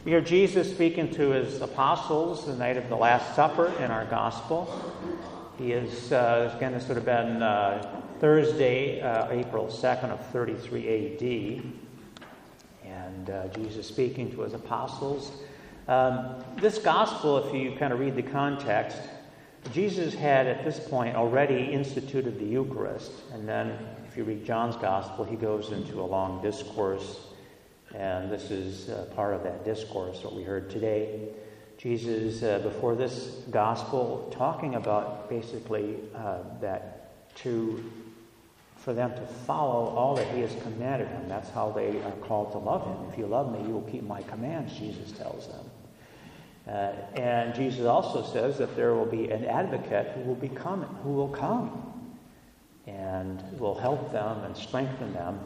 We hear Jesus speaking to his apostles the night of the Last Supper in our gospel. He is, again, this would have been Thursday, April 2nd of 33 AD. And Jesus speaking to his apostles. This gospel, if you kind of read the context, Jesus had at this point already instituted the Eucharist. And then if you read John's gospel, he goes into a long discourse. And this is part of that discourse, what we heard today. Jesus, before this gospel, talking about basically that for them to follow all that he has commanded them. That's how they are called to love him. If you love me, you will keep my commands, Jesus tells them. And Jesus also says that there will be an advocate who will come and will help them and strengthen them.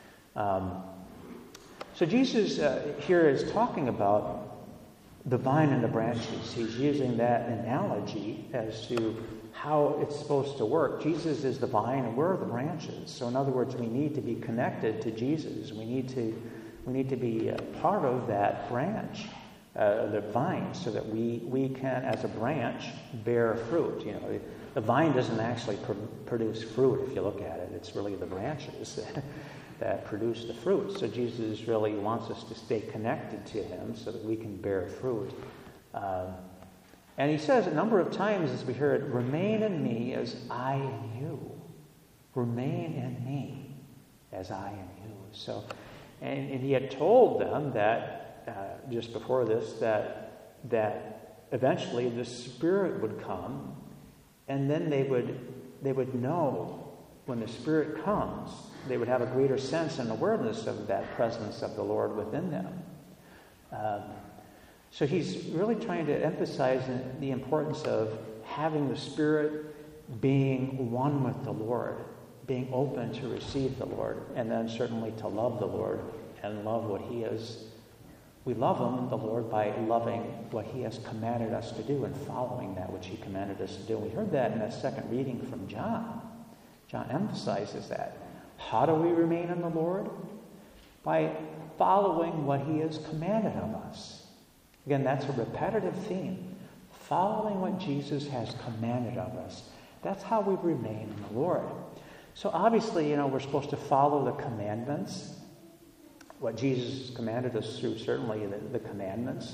So Jesus here is talking about the vine and the branches. He's using that analogy as to how it's supposed to work. Jesus is the vine and we're the branches. So in other words, we need to be connected to Jesus. We need to be part of that branch, the vine, so that we can, as a branch, bear fruit. You know, the vine doesn't actually produce fruit if you look at it. It's really the branches that produce the fruit. So Jesus really wants us to stay connected to him so that we can bear fruit. And he says a number of times, as we heard, remain in me as I in you. Remain in me as I in you. So, and he had told them that, just before this, that eventually the Spirit would come, and then they would know when the Spirit comes, they would have a greater sense and awareness of that presence of the Lord within them. So he's really trying to emphasize the importance of having the Spirit being one with the Lord, being open to receive the Lord, and then certainly to love the Lord and love what he is. We love him, the Lord, by loving what he has commanded us to do and following that which he commanded us to do. We heard that in that second reading from John. John emphasizes that. How do we remain in the Lord? By following what he has commanded of us. Again, that's a repetitive theme. Following what Jesus has commanded of us. That's how we remain in the Lord. So obviously, we're supposed to follow the commandments. What Jesus has commanded us through, certainly the commandments,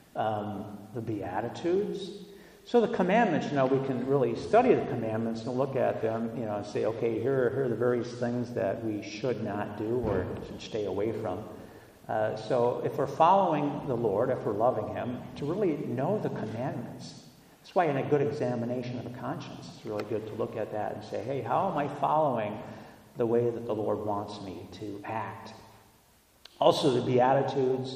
the Beatitudes. So the commandments, we can really study the commandments and look at them, and say, okay, here are the various things that we should not do or should stay away from. So if we're following the Lord, if we're loving him, to really know the commandments. That's why in a good examination of the conscience, it's really good to look at that and say, hey, how am I following the way that the Lord wants me to act? Also the Beatitudes,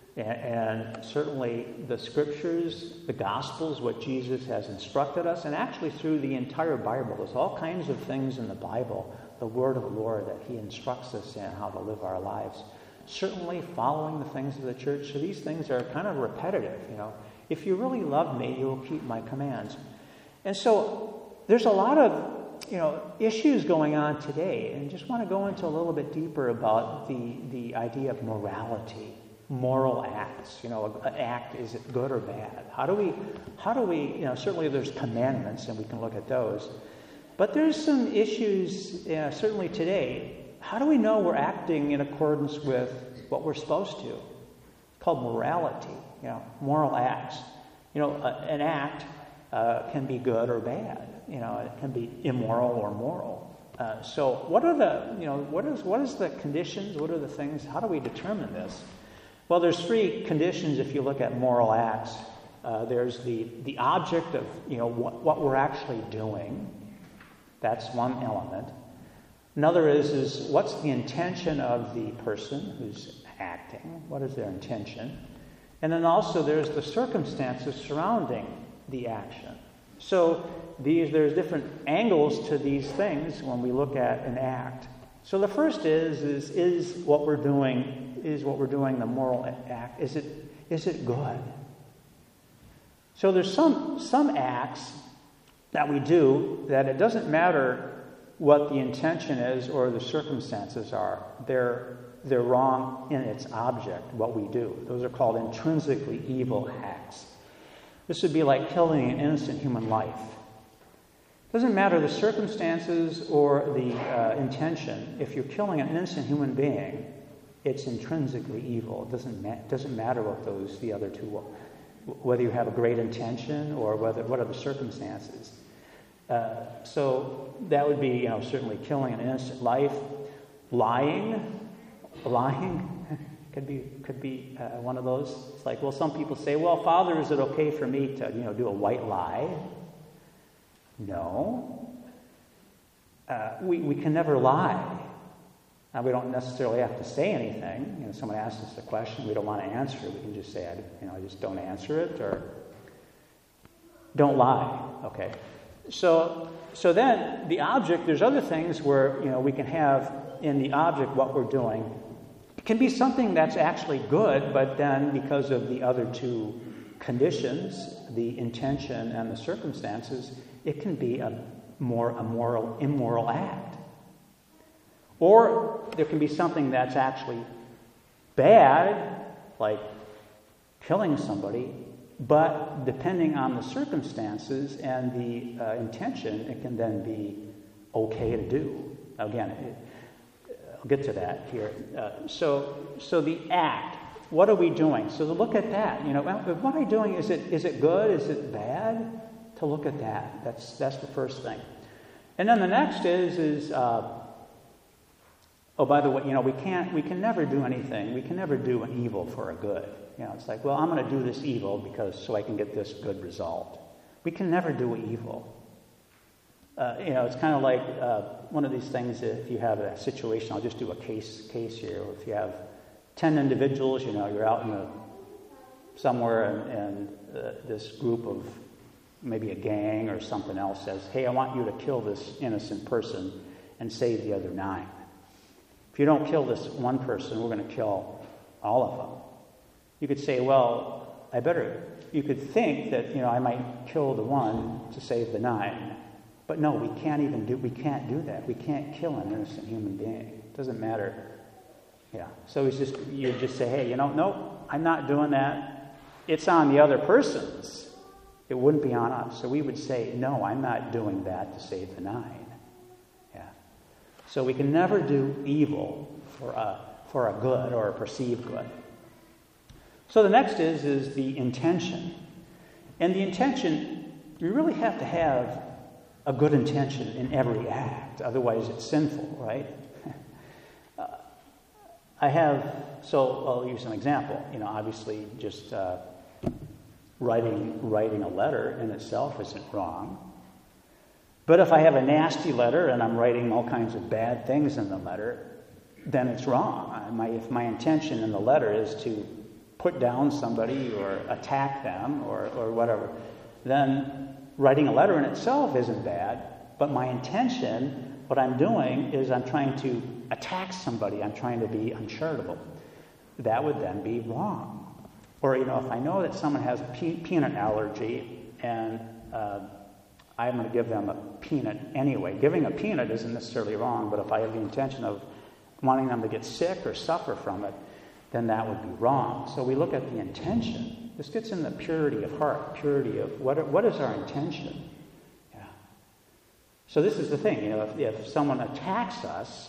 and certainly the Scriptures, the Gospels, what Jesus has instructed us, and actually through the entire Bible. There's all kinds of things in the Bible, the Word of the Lord, that he instructs us in how to live our lives. Certainly following the things of the church. So these things are kind of repetitive, If you really love me, you will keep my commands. And so there's a lot of issues going on today, and just want to go into a little bit deeper about the idea of morality, moral acts. An act, is it good or bad? How do we, certainly there's commandments, and we can look at those. But there's some issues, certainly today. How do we know we're acting in accordance with what we're supposed to? It's called morality, moral acts. An act can be good or bad. It can be immoral or moral. So what are what is the conditions? What are the things? How do we determine this? Well, there's three conditions if you look at moral acts. There's the object of what we're actually doing. That's one element. Another is what's the intention of the person who's acting? What is their intention? And then also there's the circumstances surrounding the action. So there's different angles to these things when we look at an act. So the first is what we're doing, the moral act, is it good? So there's some acts that we do that it doesn't matter what the intention is or the circumstances are. They're they're wrong in its object, what we do. Those are called intrinsically evil acts. This would be like killing an innocent human life. It doesn't matter the circumstances or the intention. If you're killing an innocent human being, it's intrinsically evil. It doesn't matter what the other two, whether you have a great intention or what are the circumstances. So that would be, certainly killing an innocent life. Lying could be one of those. It's like, well, some people say, well, Father, is it okay for me to, do a white lie? No. We can never lie. Now, we don't necessarily have to say anything. Someone asks us a question, we don't want to answer it. We can just say, I just don't answer it, or don't lie. Okay. So then the object, there's other things where, we can have in the object what we're doing. It can be something that's actually good, but then because of the other two conditions, the intention and the circumstances, it can be a more immoral act. Or there can be something that's actually bad, like killing somebody, but depending on the circumstances and the intention, it can then be okay to do. Again, I'll get to that here. So the act, what are we doing? So to look at that, what am I doing? Is it good? Is it bad? To look at that. That's the first thing. And then the next is oh, by the way, we can never do anything. We can never do an evil for a good. It's like, well, I'm going to do this evil so I can get this good result. We can never do evil. It's kind of like one of these things. If you have a situation, I'll just do a case here. If you have 10 individuals, you're out somewhere, and this group of maybe a gang or something else says, "Hey, I want you to kill this innocent person and save the other 9. If you don't kill this one person, we're going to kill all of them." You could say, well, you could think that, I might kill the one to save the 9. But no, we can't do that. We can't kill an innocent human being. It doesn't matter. Yeah. So you just say, hey, no, I'm not doing that. It's on the other person's. It wouldn't be on us. So we would say, no, I'm not doing that to save the 9. Yeah. So we can never do evil for a good or a perceived good. So the next is the intention. And the intention, you really have to have a good intention in every act. Otherwise it's sinful, right? I'll use an example. Obviously just writing a letter in itself isn't wrong. But if I have a nasty letter and I'm writing all kinds of bad things in the letter, then it's wrong. If my intention in the letter is to put down somebody or attack them or whatever, then writing a letter in itself isn't bad, but my intention, what I'm doing is I'm trying to attack somebody, I'm trying to be uncharitable. That would then be wrong. Or, if I know that someone has a peanut allergy and I'm going to give them a peanut anyway. Giving a peanut isn't necessarily wrong, but if I have the intention of wanting them to get sick or suffer from it, then that would be wrong. So we look at the intention. This gets in the purity of heart, purity of what is our intention. Yeah. So this is the thing. If someone attacks us,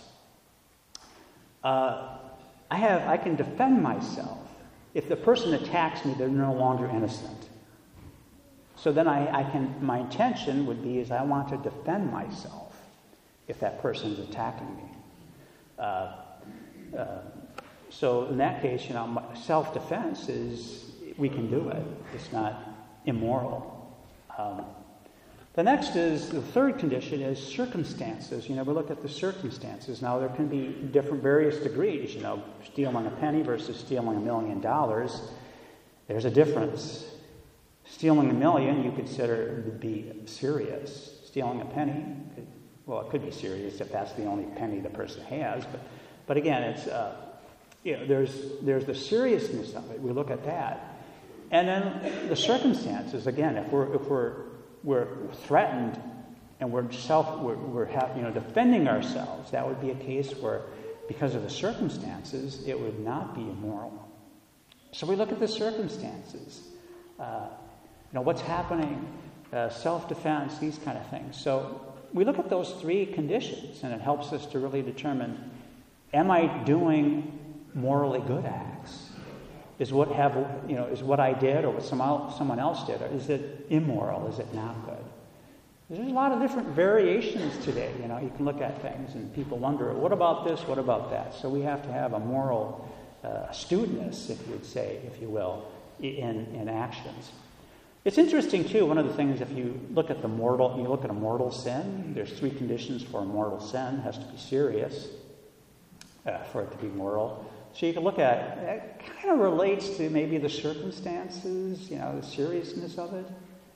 I can defend myself. If the person attacks me, they're no longer innocent. So then my intention would be is I want to defend myself if that person is attacking me. So in that case, self-defense we can do it. It's not immoral. The next the third condition is circumstances. We look at the circumstances. Now there can be various degrees. Stealing a penny versus stealing $1 million. There's a difference. Stealing $1 million you consider to be serious. Stealing a penny, it could be serious if that's the only penny the person has. But again, it's there's the seriousness of it. We look at that, and then the circumstances. Again, if we're threatened and we're defending ourselves, that would be a case where because of the circumstances, it would not be immoral. So we look at the circumstances. What's happening, self-defense, these kind of things. So we look at those three conditions, and it helps us to really determine, am I doing morally good acts? Is what I did or what someone else did, or is it immoral? Is it not good? There's a lot of different variations today. You can look at things and people wonder, what about this? What about that? So we have to have a moral astuteness, if you will, in actions. It's interesting too. One of the things, if you look at a mortal sin, there's three conditions for a mortal sin. It has to be serious for it to be mortal. So you can look at it. Kind of relates to maybe the circumstances, the seriousness of it.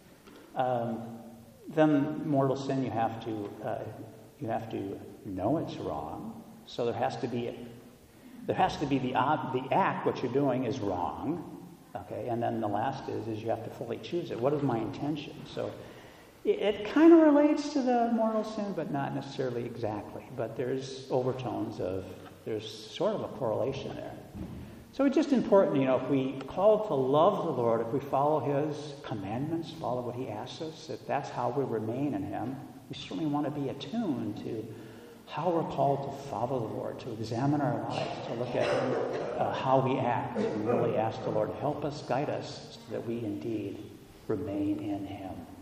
Then mortal sin, you have to know it's wrong. So there has to be the act. What you're doing is wrong. Okay, and then the last is you have to fully choose it. What is my intention? So it kind of relates to the mortal sin, but not necessarily exactly. But there's overtones there's sort of a correlation there. So it's just important, if we call to love the Lord, if we follow His commandments, follow what He asks us, if that's how we remain in Him, we certainly want to be attuned to how we're called to follow the Lord, to examine our lives, to look at how we act, and really ask the Lord to help us, guide us, so that we indeed remain in Him.